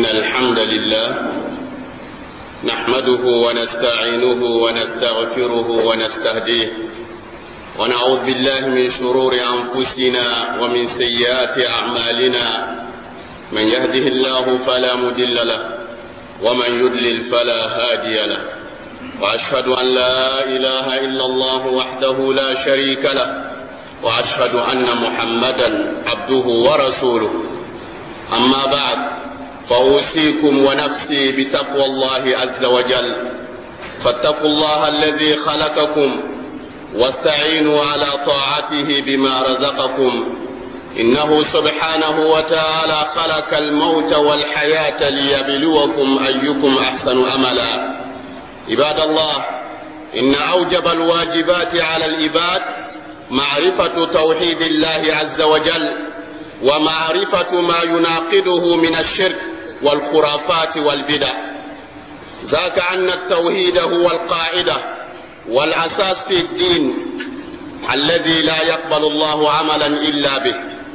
إن الحمد لله نحمده ونستعينه ونستغفره ونستهديه ونعوذ بالله من شرور أنفسنا ومن سيئات أعمالنا. من يهده الله فلا مضل له ومن يضلل فلا هادي له، وأشهد أن لا إله إلا الله وحده لا شريك له، وأشهد أن محمدا عبده ورسوله. أما بعد، فأوصيكم ونفسي بتقوى الله عز وجل، فاتقوا الله الذي خلقكم واستعينوا على طاعته بما رزقكم. إنه سبحانه وتعالى خلق الموت والحياة ليبلوكم أيكم أحسن أملا. عباد الله، إن أوجب الواجبات على العباد معرفة توحيد الله عز وجل، ومعرفة ما يناقضه من الشرك والخرافات والبدع. ذاك أن التوحيد هو القاعدة والأساس في الدين الذي لا يقبل الله عملا إلا به.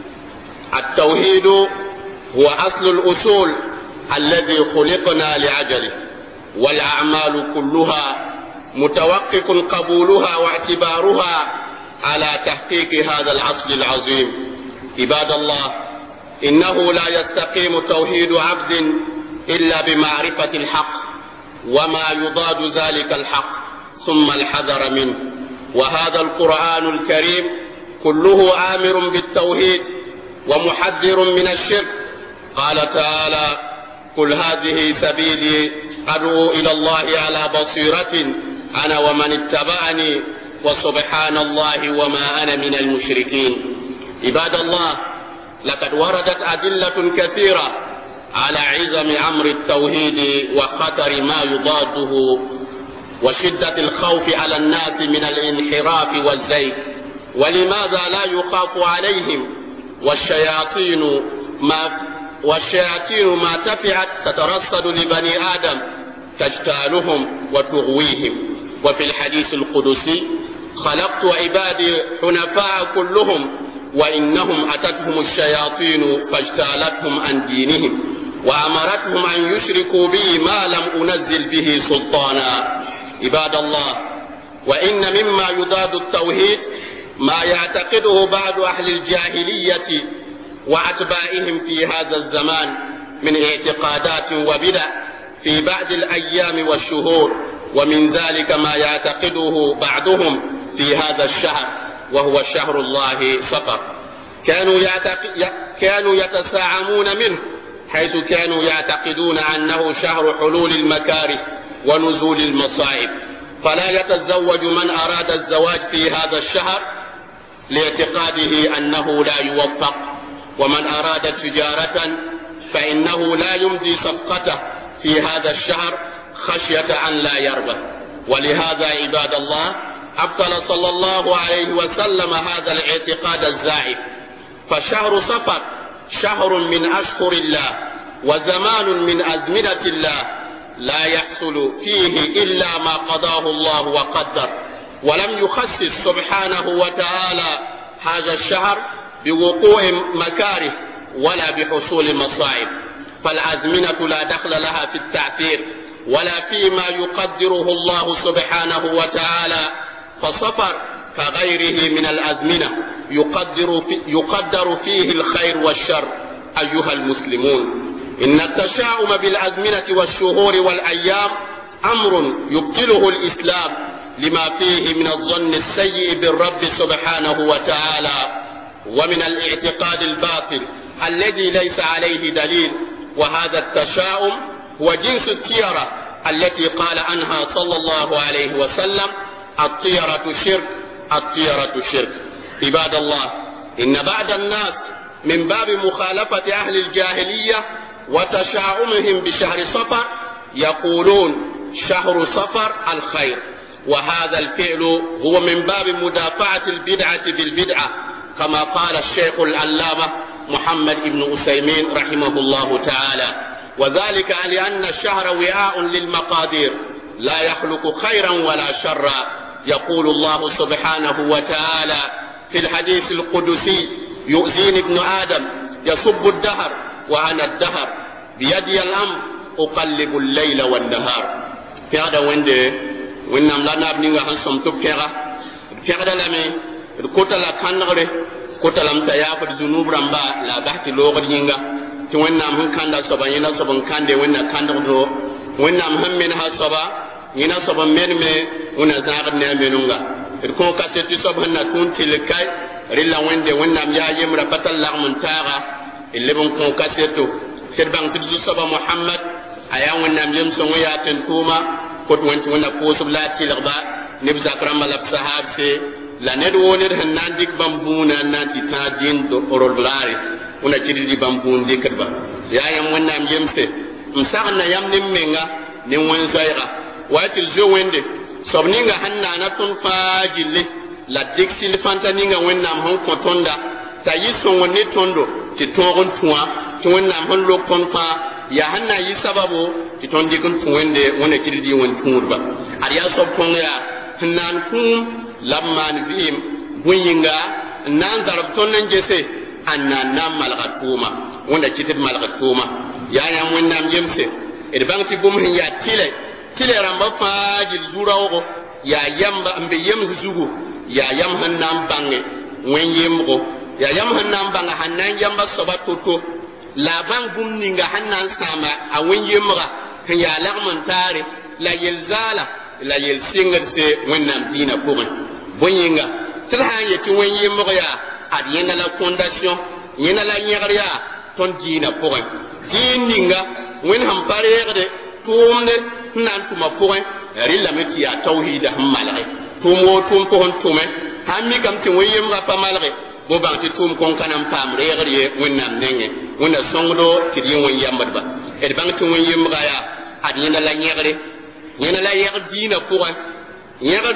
التوحيد هو أصل الأصول الذي خلقنا لأجله، والأعمال كلها متوقف قبولها واعتبارها على تحقيق هذا الأصل العظيم. عباد الله، إنه لا يستقيم توحيد عبد إلا بمعرفة الحق وما يضاد ذلك الحق، ثم الحذر منه. وهذا القرآن الكريم كله آمر بالتوحيد ومحذر من الشرك. قال تعالى: قل هذه سبيلي أدعو إلى الله على بصيرة أنا ومن اتبعني وسبحان الله وما أنا من المشركين. عباد الله، لقد وردت أدلة كثيرة على عظم أمر التوحيد وخطر ما يضاده وشدة الخوف على الناس من الانحراف والزيغ. ولماذا لا يخاف عليهم والشياطين ما تفعت تترصد لبني آدم تجتالهم وتغويهم. وفي الحديث القدسي: خلقت عبادي حنفاء كلهم وإنهم أتتهم الشياطين فاجتالتهم عن دينهم وأمرتهم أن يشركوا بي ما لم أنزل به سلطانا. عباد الله، وإن مما يضاد التوحيد ما يعتقده بعض أهل الجاهلية وأتباعهم في هذا الزمان من اعتقادات وبدع في بعض الأيام والشهور، ومن ذلك ما يعتقده بعضهم في هذا الشهر وهو شهر الله صفر. كانوا يتساعمون منه، حيث كانوا يعتقدون أنه شهر حلول المكاره ونزول المصائب، فلا يتزوج من أراد الزواج في هذا الشهر لاعتقاده أنه لا يوفق، ومن أراد تجارة فإنه لا يمضي صفقته في هذا الشهر خشية أن لا يربح. ولهذا عباد الله، أبطل صلى الله عليه وسلم هذا الاعتقاد الزائف. فشهر صفر شهر من أشهر الله وزمان من أزمنة الله، لا يحصل فيه إلا ما قضاه الله وقدر، ولم يخصص سبحانه وتعالى هذا الشهر بوقوع مكاره ولا بحصول مصائب. فالأزمنة لا دخل لها في التعثير ولا فيما يقدره الله سبحانه وتعالى. فصفر كغيره من الأزمنة يقدر فيه الخير والشر. أيها المسلمون، إن التشاؤم بالأزمنة والشهور والأيام أمر يبطله الإسلام لما فيه من الظن السيء بالرب سبحانه وتعالى ومن الاعتقاد الباطل الذي ليس عليه دليل. وهذا التشاؤم هو جنس الطيرة التي قال عنها صلى الله عليه وسلم: الطيرة شرك، الطيرة شرك. عباد الله، إن بعض الناس من باب مخالفة أهل الجاهلية وتشاؤمهم بشهر صفر يقولون شهر صفر الخير، وهذا الفعل هو من باب مدافعة البدعة بالبدعة، كما قال الشيخ العلامة محمد بن عثيمين رحمه الله تعالى. وذلك لأن الشهر وعاء للمقادير لا يخلق خيرا ولا شرا. يقول الله سبحانه وتعالى في الحديث القدسي: يؤذيني ابن آدم يسب الدهر وأنا الدهر، biyadi al-amr uqallibu al-layla wan-nahar fiada wende wennam la nab ninga han som to fiada la me kota la kanre kota lam ta ya fa zunub ramba la bahti logor yinga to wennam han kanda soba yina soban kande wenna kanda do wennam han men ha soba yina soban men me una zagar ne menunga ko kaseti soban na tunti le kai rilla wende wennam ya yemra batal la muntaga ilebon ko kaseto serbang tidu soba muhammad aya wennam lem so ya tentuma ko to wonti wonna ko subla tilba nib zakram malab sahab se la ned wonir hanan dik bambuna nanti ta din do orol blare una kidi bambun dikba ya yam wonnam yemse msagna yam nimmenga ni won zaira watil jo wende sobninga hanna na tun fajille la diksil fantaninga wonnam hon kotonda tayison wonni tondo ti togon tuwa ti wonnam hon lokon fa ya hanna yi sababu ti ton dikun tuwende wona kidi won turba ariya sob konga nan kum lamman bim bunyinga nan darab ton nan jese anna nam malgatuma wanda kitit malgatuma ya wonnam yemse e bangti bum hin ya tile ramba fajil zurawo ya yamba mbe yem zugu ya yam hannam bange wen yemgo ya yam hannam banga hannan yamba sobatoto la bang bum ninga hannan sama a wen yemga kan ya lagman tare la yelzala la yel singar se wonnam dina pour boyinga tilha yeti wen yemga ya adiyena la fondation yena la nyagriya ton dina pour dininga wen ham parede tumne nan tuma pour rilla meti ya tauhid hamalare tumo tum ko tume hammi kam ti wen yemga pamalare bo banti tum kon kanam pam regre wonnam nenge wonna songdo ti yin wen yambadba e banti wen yemga ya adiyena la nyagre yena la yag dina pour yena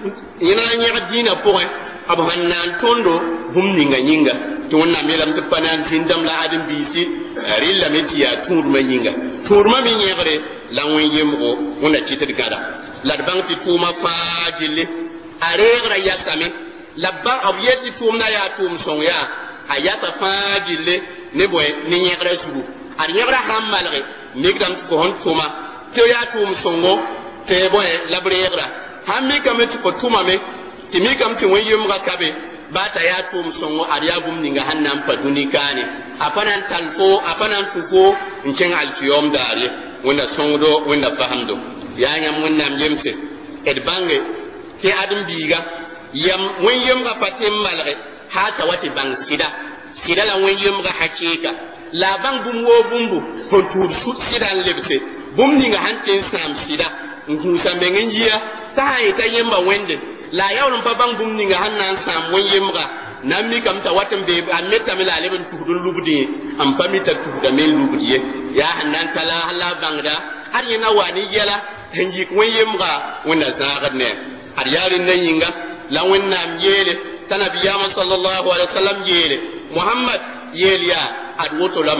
la nyag dina pour abu hannan tondo bum ninga nyinga to wonna melam to panan sindam la adam bisi rilla meti ya turma nyinga turma mi nyegre la won yemgo wonna citir gada la banti tuma fajille aregra yasame labba abiyeti tumna ya tum sonya ayata fajille ne boy ni nyegre sugu ar nyegra hamalre migdam ko hon tuma to ya tum songo te boy labregra hammi kameti ko tuma me timi kam ti won yemga kabe bata ya tum songo ariya bum ninga hannam paduni kane apanan talfo apanan tufo nceng altiyom dare wona songdo wona fahamdo ya nyam wonnam yemse ed bange te adum biga yam won yemga patem malre ha tawati bang sida la won yemga hakika la bang bum wo bumbu hon tur sut sidan lebse bum ninga hanten sam sida nkusa mengen yiya ta ita yemba wende la yawon pa bang bum ninga hannan sam won yemga nammi kam ta watam be ameta mila leben tudun lubudi am pamita tuda men lubudi ya hannan tala hala bangda har yana wani yela hanji won yemga wona zagadne har yarin nan yinga la wonnam yele tanabiyama sallallahu alaihi wasallam yele muhammad yeliya adwoto la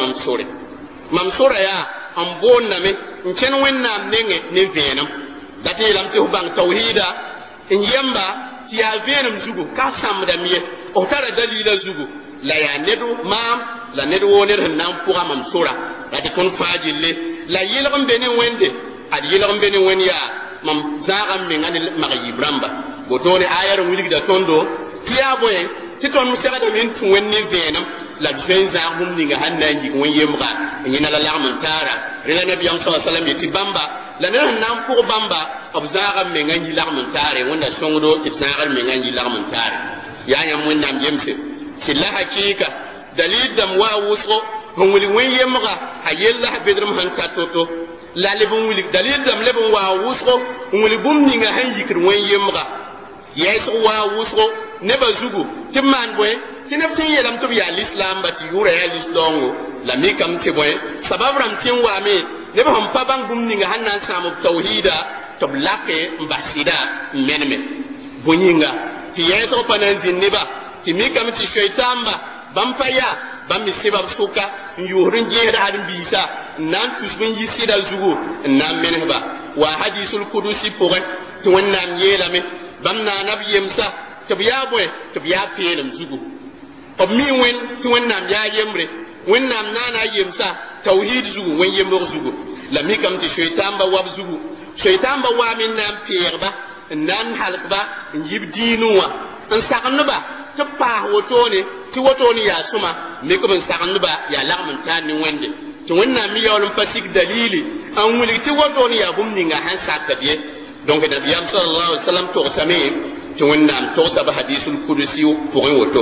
mamsura ya am bonna me ncen wonnam nenge ne venam dati lam te bang tauhida in yamba ti ya venam zugu ka samda miye o tara dalila zugu la ya nedu mam la nedu woner nan pour am sura dati kon fajille la yilgam bene wende ad yilgam bene wen ya mam zagam me ngani magi bramba botone ayar wilgida tondo tiya boye ti ton musaka da min tun wenni venam la fen zagum ninga hanna ngi won yemga nyina la lam tara rila nabi sallallahu alaihi wasallam yiti bamba la nan pour bamba abzaga me nganji lam tare wanda songdo ti zagal me nganji lam tare ya yam wonnam jemse silla hakika dalil dam wa wusro hon wili wen yemga ayella bedrum han tatoto la lebon wili dalil dam lebon wa wusro hon wili bum ninga han yikir wen yemga yeso wa wusro ne bazugu timman boy tinaptin yelam to ya l'islam bati yura ya l'islam la mi kam te boy sababram tin wa me ne ba hon pa bang bum ninga hannan samu tauhida to blake mbasida menme bunyinga ti yeso panan zinniba ti mi kam ti shaytamba bampaya bam misibab suka yurin jehda hadin bisa nan tusbin yisida zugo nan menhba wa hadisul qudusi pour to wonnam yelame bamna nabiyemsa tibiya boy tibiya pelem zugo ob mi wen ti wonnam ya yemre wonnam nana yemsa tawhid zugu wen yemro zugu la mi kam ti shaytan ba wab zugu shaytan ba wa min nan pierba nan halba njib dinuwa an sakanba ti pa wotone ti wotone ya suma mi ko ben sakanba ya lagman tan ni wende ti wonna mi yawlum pasik dalili an wuli ti wotone ya bum ninga han sakabiye donc nabi sallallahu alaihi wasallam to sami ti wonna to sab hadithul qudusi pour woto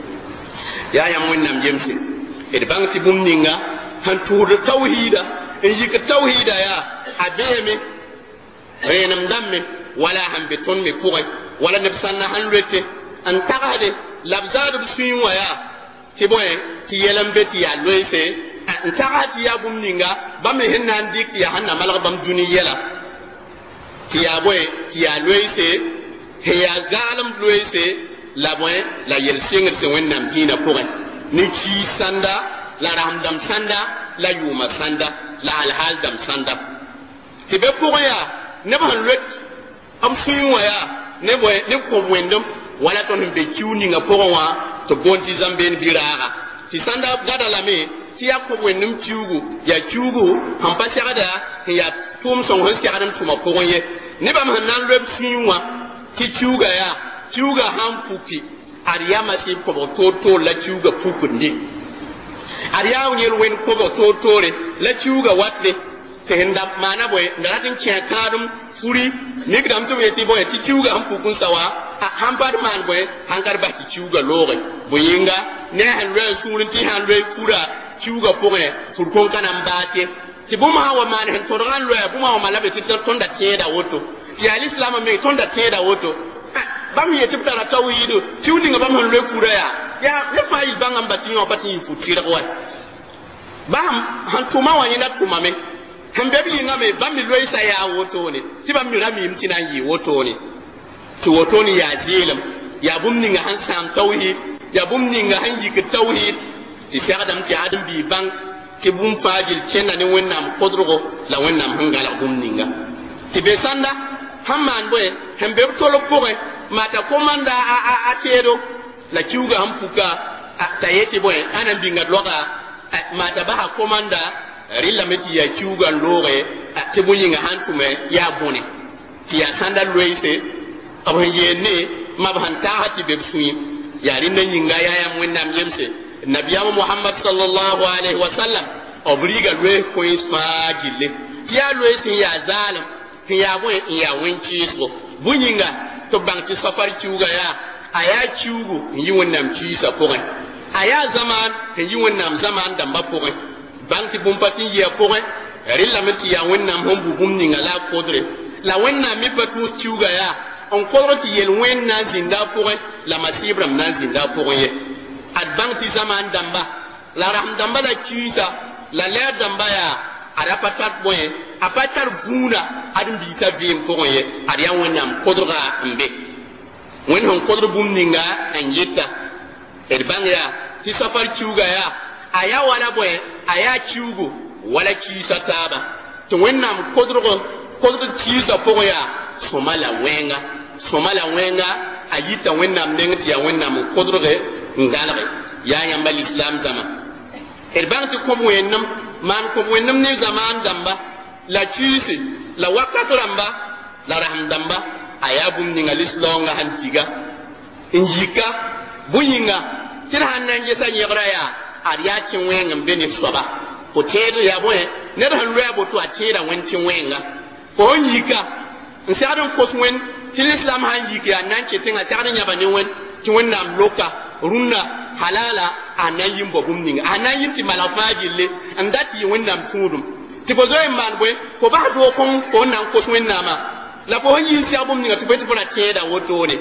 ya yam wonna jemsi e bang ti bum ninga han tur tawhida en yika tawhida ya abeme renam damme wala han beton me pouray wala nafsanna han lete an tagade labzadu suyin waya ti boy ti yelam beti ya loise an tagati ya bum ninga bamme henna ndik ya hanna malga bam duni yela ti ya boy ti ya loise he ya zalam loise la boy la yel singir se wonnam dina pouray ni ci sanda la ramdam sanda la yuma sanda la alhal dam sanda ti be pouraya ne ban lot am suyin waya ne boy ne ko wendum wala ton be kiuni nga powa to bonti zamben biraga ti sanda gada lame ti yakko wendum ciugu ya ciugu ham pa sagada ya tum son ho sagadam tuma poye ne ba man nan lob sinwa ti ciuga ya ciuga ham fuki ariyama si ko to la ciuga fukundi ariya nyel wen ko to tore la ciuga watle te henda mana boy ndaratin kiatadum furi nikdam to yeti boy ti ciuga ham fukun sawa hampar man boy hankar ba ti ciuga lore boyinga ne han re surin ti han re fura ciuga poe furkon kana mbate ti buma hawa man hen to ran lo buma hawa malabe ti tonda tieda woto ti alislam me tonda tieda woto bam yeti tara tawido ciudi nga bam han re fura ya ne fayil bangam bati no bati futira ko bam han tuma wani na tuma me han bebi ngame bam mi loisa ya woto ne ti bam mi rami mtina yi woto ne ti woto ni ya zilam ya bumni nga han sam tawhid ya bumni nga han yik tawhid ti sadam ti adam bi bang ti bum fajil chenna ni wonnam kodrugo la wonnam hangala bumni nga ti be sanda hamman boy han be tolo poe mata komanda a tedo la kiuga ham fuka tayeti boy anan bi nga loga mata ba komanda rilla meti ya kiuga lore ti bunyi nga hantume ya bone ti ya sanda loise abon yene mabhanta hati be suyi yari nan yinga ya wonnam yemse nabiyama muhammad sallallahu alaihi wasallam obriga lwe ko isfagile ti ya loise ya zalim ti ya boy ya wenchi so bunyinga to banki safar ciuga ya aya ciugu yi wonnam ci sa porin aya zaman yi wonnam zaman damba porin banki bumpatin ya porin rilla meti ya wonnam hombu bumninga la kodre la wonnam mi patu ciuga ya on kodroti yel wenna zinda porin la masibram nan zinda porin ye ad banki zaman damba la ram damba la ciisa la le damba ya ada patat boye apatar vuna adum bi sa bim ko ye ada wonnam kodroga mbe wen hon kodro bumninga anjita e bangya ti safar ciuga ya aya wala boye aya ciugo wala ciisa taba to wonnam kodro ciisa ko ya somala wenga ayita wonnam nengti ya wonnam kodroge ngalare ya yambal islam zama e bangti ko wonnam man ko wonnam ne zaman damba la ciisi la wakatu ramba la raham damba ayabum ni ngalislonga hantiga injika buyinga tira hanan je san yegra ya ariya cin wengam beni soba ko tedo ya boye ne han rebo to a tira wentin wenga ko injika nsadon koswen til islam hanjika nan ce tinga tsarin yaba ne wen ti wannan loka runna halala anayin bobum ninga anayin ti malafajille andati yi wannan tudum ti bozo en man boy ko ba do ko nan koswen nama la ko yi si abum ninga ti beti fona teda wotone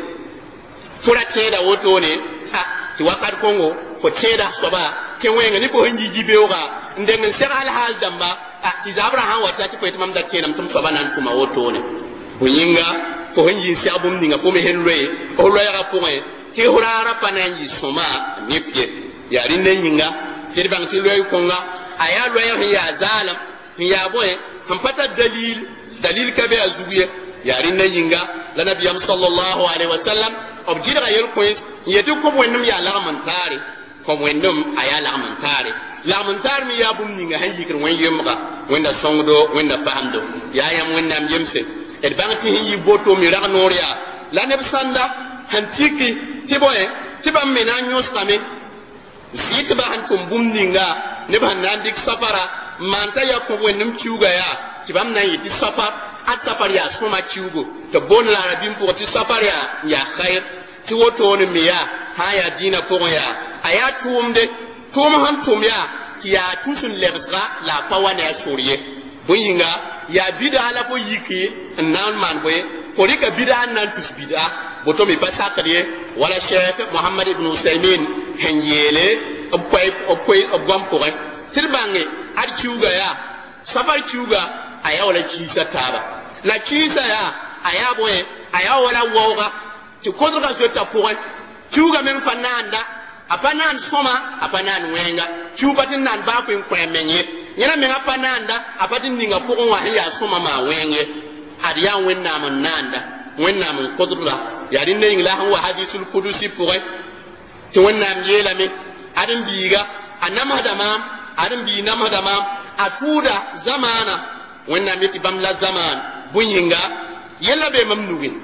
ha ti wakar kongo fo teda soba ke wenga ni ko hanji jibeoga ndengen sera al hal damba ti zabra han wata ti beti mam da tenam tum soba nan tuma wotone bunyinga fo hanji si abum ninga fo me henre o lo ya point ti hurara pananji soma nipje yari nyinga ti bang ti loy konga aya loy ya zalam ya boy ham pata dalil kabe azubiye yari nyinga la nabiyam sallallahu alaihi wasallam objira yel kois yetu ko wonnum ya la mantare ko wonnum aya la mantare la mun tar mi ya bum ninga han yikr wen yemga wenda songdo wenda pahamdo ya yam wenda yemse et bangti yi boto mi ra noria la ne sanda han tiki tiboye tibam me na nyos kame zit ba han tum bum ninga ne ba nan dik safara manta ya ko wenum ciuga ya tibam nan yiti safar a safar ya suma ciugo to bon la rabim pour ti safar ya khair ti woto ne mi ya ha ya dina ko ya aya tumde tum han tum ya ti ya tusun lebsra la pawane ya suriye buyinga ya bida la ko yiki nan man boye ko rika bida nan tus bida boto mi pasakriye wala Sheikh Muhammad ibn Usaymin henyele opoy obgam ko tilbange ar ciuga ya safar ciuga aya wala cisa taba la cisa ya aya boye aya wala woga ti kodra so ta pour ciuga men fananda apanan soma apanan wenga ciuga tin nan ba ko en menye yana men apananda apatin ninga pour wa ya soma ma wenge adiya wenna man nanda wenna man kodra ya din ne ngla han wa hadisul qudusi pour ti wenna yela me adin biga anama dama adam bi nam hadama atuda zamana wannan miti bamla zaman bunyinga yalla be mamnugin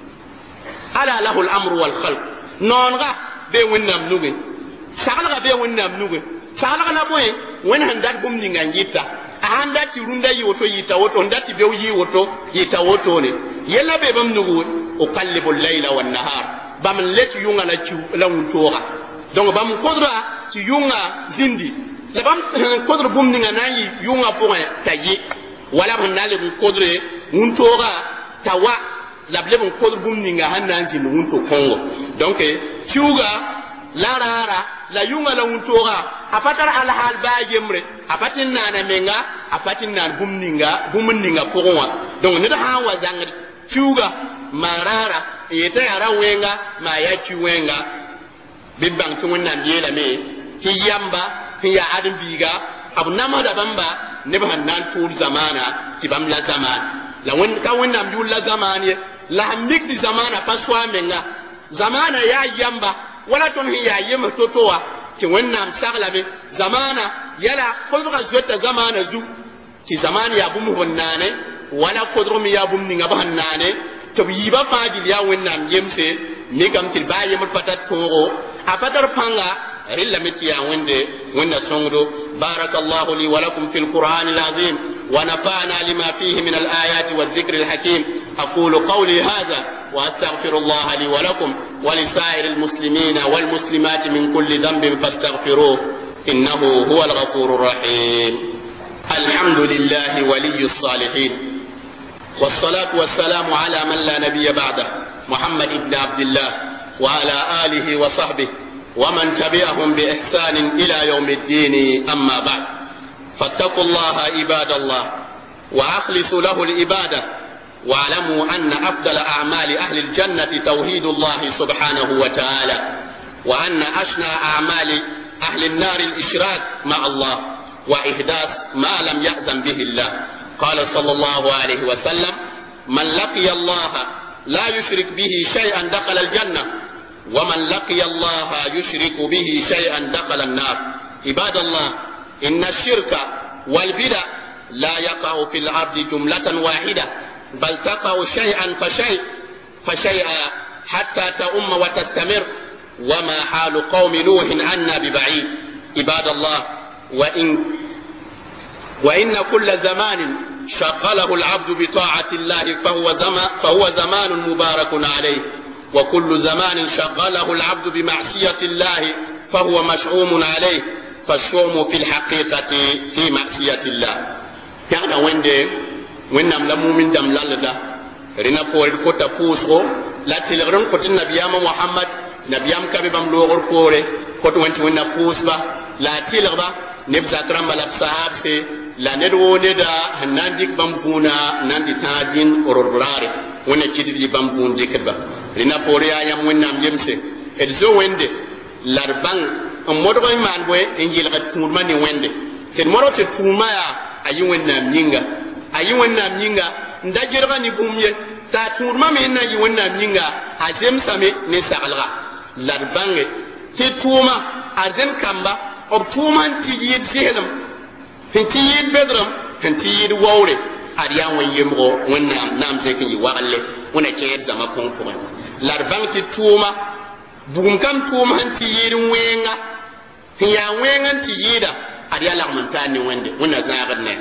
ala lahu al-amru wal khalq nonga be wannan nugin sagala be wannan nugin sagala na boy wen handat bumninga ngita ahanda ti runda yi woto yita woto ndati be yi woto yita woto ne yalla be mamnugu uqallibu al-layla wan nahar bam leti yunga la ci la wuntora donc bam kodra ci yunga zindi labam kodre bum ninga nayi yunga point tayi wala ban nale bum kodre untora tawa lable bum kodre bum ninga hanan zin unto kongo donc ciuga larara la yunga la untora apatar al hal ba yemre apatin nana menga apatin nan bum ninga poronwa donc ne da ha wa zangi ciuga marara yeta yara wenga ma ya ciwenga bibang tun nan yela me ti yamba ya adam biga abu nama da bamba ne ba nan tur zamana ti bam la zaman la won ka won nam yul la zamani la hamdik di zamana paswa menga zamana ya yamba wala ton ya yema totowa ti won nam sagla be zamana yala kodra zota zamana zu ti zamani ya bumu wonnane wala kodro mi ya bum ni ngaba hannane to yiba faadi ya won nam yemse ni gam til ba yemul patat toro apatar panga إلا متيا وند سونغدو بارك الله لي ولكم في القرآن العظيم ونفعنا لما فيه من الآيات والذكر الحكيم أقول قولي هذا وأستغفر الله لي ولكم ولسائر المسلمين والمسلمات من كل ذنب فاستغفروه إنه هو الغفور الرحيم الحمد لله ولي الصالحين والصلاة والسلام على من لا نبي بعده محمد بن عبد الله وعلى آله وصحبه ومن تبعهم بإحسان إلى يوم الدين أما بعد فاتقوا الله عباد الله وأخلصوا له العبادة واعلموا أن أفضل أعمال أهل الجنة توحيد الله سبحانه وتعالى وأن أشنى أعمال أهل النار الإشراك مع الله وإحداث ما لم يأذن به الله قال صلى الله عليه وسلم من لقي الله لا يشرك به شيئا دخل الجنة ومن لقي الله يشرك به شيئا دخل النار عباد الله إن الشرك والبدع لا يقع في العبد جملة واحدة بل تقع شيئا فشيئا حتى تؤم وتستمر وما حال قوم نوح عنا ببعيد عباد الله وإن كل زمان شغله العبد بطاعة الله فهو زمان مبارك عليه وكل زمان شغله العبد بمعصية الله فهو مشؤوم عليه فالشؤم في الحقيقة في معصية الله يعني وين نملمو من دم لالدا رنا فور كوتا بوسو لا تلغرن كوت النبي محمد نبي كبيبام لوغر كوري كوت وين بوسبا لا تلغبا نبزا كرام بلا صحاب سي la ned wo neda hanan dik bambuna nan di tadin ororare wona kidi bambun dikba rina pore ayam wonnam yemse et zo wende larbang modo man boy engil gat mudma ni wende ten moro te tuma ya ayi wonnam nyinga ndajirga ni bumye ta turma me na yi wonnam nyinga azem same ne sagalga larbange te tuma azem kamba b tʋʋma n tɩ yɩɩd zehlem sẽn tɩ yɩɩd bedrem sẽn tɩ yɩɩd waoore ad yaa wẽn yemgo wẽnnaam naam zẽk n yɩ wagle wẽna kẽed zãma kõng pʋgẽ la d bãng tɩ tʋʋma bugum kam tʋʋma sẽn tɩ yɩɩd wẽnga sẽn yaa wẽng n tɩ yɩɩda ad yaa lagm n taan ne wẽnde wẽnna zãagd ne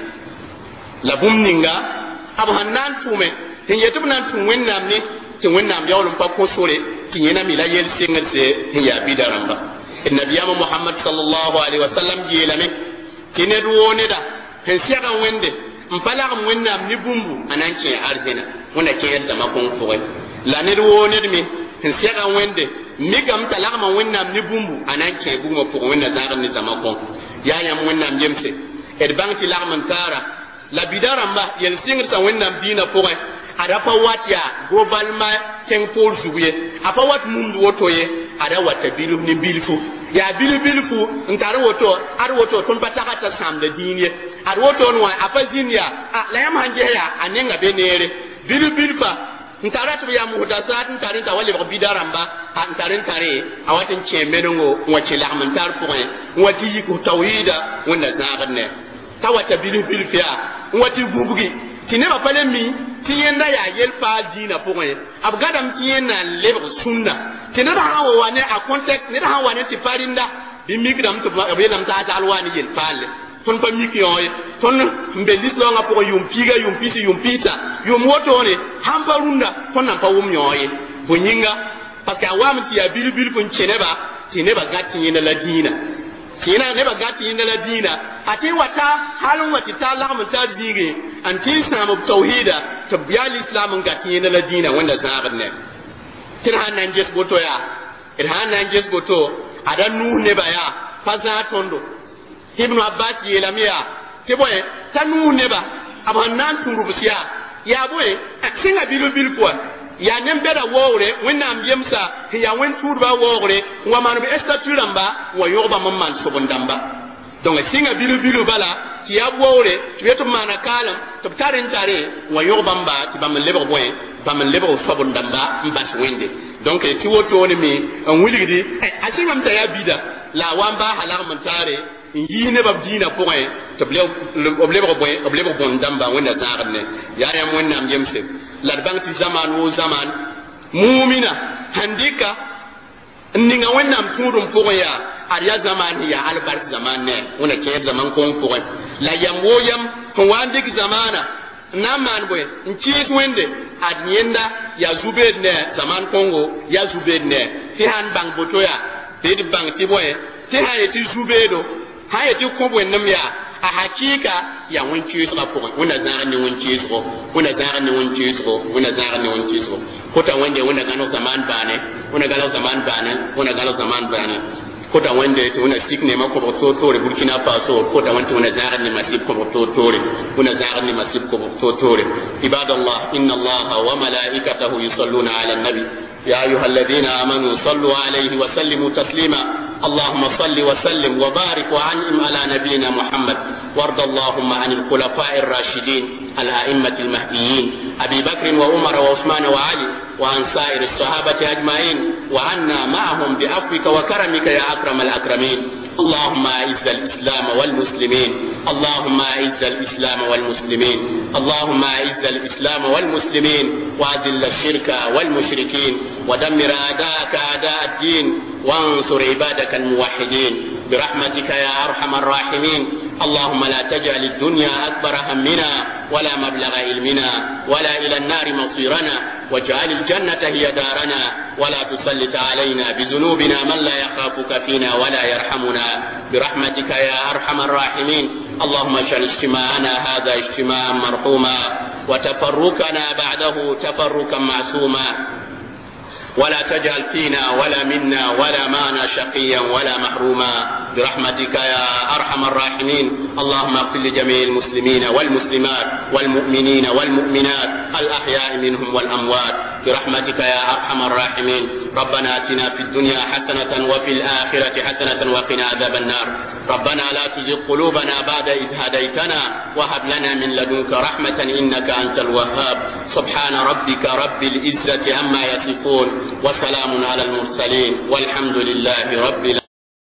la bũmb ninga b sẽn na n tʋme sẽn yetɩ b na n tũ wẽnnaam ne tɩ wẽnnaam yaool n pa kõ sore tɩ yẽna mi la yel-sengdse sẽn yaa bɩda rãmba d nabiyaamã mohamad sallallahu alaihi wasallam yeelame tɩ ned woo neda sẽn sɛga wẽnde n pa lagm wẽnnaam ne bũmbu a na n kẽ arzẽna wẽnna kẽed zãma kõng pʋgẽ la ned woo ned me sẽn sɛga wẽnde mikame t'a lagma wẽnnaam ne bũmbu a na n kẽ bugmã pʋgẽ wẽnna zãagd ne zãma kõng yaa yãmb wẽnnaam yemse d bãng tɩ lagm n taara la bɩda rãmba yel-sẽngdsã wẽnnaam dĩinã pʋgẽ ada pa wat yaa gobalma kẽng poor zug ye a pa wat mumd woto ye ada wata bilf ne bilfu yaa bilfu n tar woto ad woto tõnd pa taga t'a sãamda dĩin ye ad woto n wã a pa zĩnd yaa la yãmb sãn ges yaa a nenga be neere bilfa n tara tɩ b yaa muhdasat n tar n ta wa lebg bɩda rãmba n tar n tare a wat n kẽ menengo n wa kẽ lagm n tar pʋgẽ n wa tɩ yik tawhɩɩda wẽnna zãagd ne t'a wata bilf yaa n wa tɩ gũbgi tɩ nebã pa le mi tɩ yẽnda yaa yel-paal dĩinã pʋgẽ b gadame tɩ yẽnna n lebg sũnna tɩ ned sã n wa ne a contexte ned sã n wa ne tɩ pa rĩnda bɩ mikdame tɩ b yeelame t'a tagl wa ne yel-paalle tõnd pa mik yõ ye tõnd n be lislaoongã pʋgẽ yʋʋm piiga yʋʋm pisi yʋʋm piita yʋʋm wotone sãn pa rũndã tõnd nan pa wʋm yõ ye bõe yĩnga parce que a waame tɩ yaa bilf n kẽ neba tɩ neba gat tɩ yẽnda la dĩinã kina ne ba gati yĩnda la dĩinã a tɩ wata hal n wa tɩ ta lagm n tar zĩige n tɩ n sãam b tawhɩɩda tɩ b yaa lislaam n gat yẽnda la dĩinã wẽnda zãagd ne tɩ d sãn na n ges boto yaa d sãn na n ges boto ada nuus neba yaa pa zãag tõndo tɩ ibnu abbas yeelame yaa tɩ bõe t'a nuus neba b sẽn na n tũrubs yaa bõe sẽnga bilf wa yaa nem-bɛda waoogre wẽnnaam yemsa sẽn yaa wẽn-tuudbã waoogre n wa maan b estatu rãmba n wa yõg bãmb n maan soben-dãmba donc sɩnga bilf bala tɩ yaa waoogre tɩ b yet b maana kaalem tɩ b tar n tare n wa yõg bãmba tɩ bãmb n lebg bõe bãmb n lebg soben-dãmba n bas wẽnde donc tɩ wotone me n wilgdi a sɩngame t'a yaa bida la a wa n baasa lagm n taare n yɩɩs nebã b dĩinã pʋgẽ tɩ b lebg bõn-dãmba wẽnna zãagd ne yaa yãmb wẽnnaam yemse la d bãng tɩ zamaan woo zamaan muumina sãn dɩka n ninga wẽnnaam tũudum pʋgẽ yaa ad yaa zamaan sẽn yaa albark zamaan ne wẽna kẽed zaman kõng pʋgẽ la yam woo yam sẽn wa n dɩk zamaana n na n maan bõe n kɩɩs wẽnde ad yẽnda yaa zu-beed ne zamaan kõngo yaa zu-beed ne tɩ sãn bãng boto yaa tɩ d bãng tɩ bõe tɩ sã n yetɩ zu-beedo sã n yetɩ kõ wẽnnem yaa a hakika ya wẽn-kɩɩsgã pʋgẽ wẽnna zãagd ne wẽn-kɩɩsgo wẽnna zãagd ne wẽn-kɩɩsgo wẽnna zãagd ne wẽn-kɩɩsgo kota wẽnde wẽnna gãlg zamaan baane wẽnna gãlg zamaan baane wẽnna gãlg zamaan baane kota wẽnde tɩ wẽnna sik neemã kõbg toor-toore burkina faso kota wẽnd tɩ wẽnna zãagd ne masib kõbg toor-toore wẽnna zãagd ne masib kõbg toor-toore ibadallah inna allaha wa malaikatahu yusalluna ala nabi يا أيها الذين آمنوا صلوا عليه وسلموا تسليما اللهم صل وسلم وبارك وأنعم على نبينا محمد وارض اللهم عن الخلفاء الراشدين الأئمة المهديين أبي بكر وعمر وعثمان وعلي وعن سائر الصحابة أجمعين وعنا معهم بعفوك وكرمك يا أكرم الأكرمين اللهم أعز الإسلام والمسلمين اللهم أعز الإسلام والمسلمين اللهم أعز الإسلام والمسلمين وأذل الشرك والمشركين ودمر أعداءك أعداء الدين وانصر عبادك الموحدين برحمتك يا أرحم الراحمين اللهم لا تجعل الدنيا أكبر همنا ولا مبلغ علمنا ولا إلى النار مصيرنا واجعل الجنة هي دارنا ولا تسلط علينا بذنوبنا من لا يخافك فينا ولا يرحمنا برحمتك يا أرحم الراحمين اللهم اجعل اجتماعنا هذا اجتماعا مرحوما وتفرقنا بعده تفرقا معصوما ولا تجعل فينا ولا منا ولا معنا شقيا ولا محروما برحمتك يا أرحم الراحمين اللهم اغفر لجميع المسلمين والمسلمات والمؤمنين والمؤمنات الأحياء منهم والأموات برحمتك يا أرحم الراحمين ربنا آتنا في الدنيا حسنة وفي الآخرة حسنة وقنا عذاب النار ربنا لا تزغ قلوبنا بعد إذ هديتنا وهب لنا من لدنك رحمة إنك أنت الوهاب سبحان ربك رب العزة عما يصفون وسلام على المرسلين والحمد لله رب العالمين